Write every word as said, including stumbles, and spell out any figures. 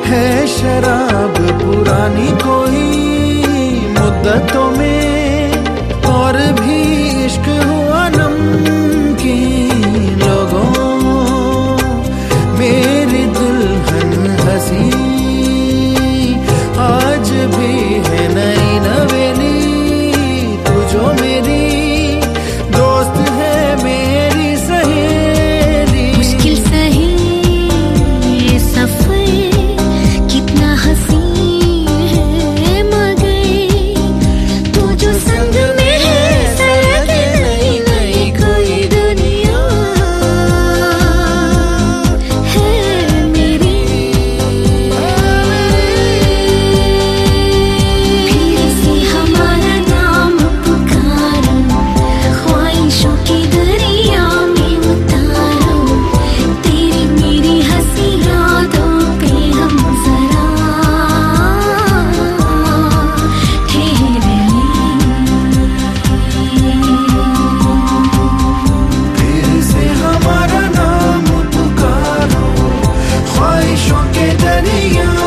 है शराब पुरानी कोई मुद्दतों में, और भी इश्क हुआ नमकीन लोगों। मेरी दुल्हन हंसी आज भी है नई नवेली, तू जो मेरी दोस्त है मेरी सहेली। मुश्किल सही ये सफर कितना हसीन है, मगर तू जो संग में है सलग नई नई कोई दुनिया है मेरी। फिर से हमारा नाम पुकारो, ख्वाहिशों के दरिया में उतारो, तेरी मेरी हंसी यादों पे हम जरा ठहर लें। फिर से हमारा नाम पुकारो, ख्वाहिशों के दरिया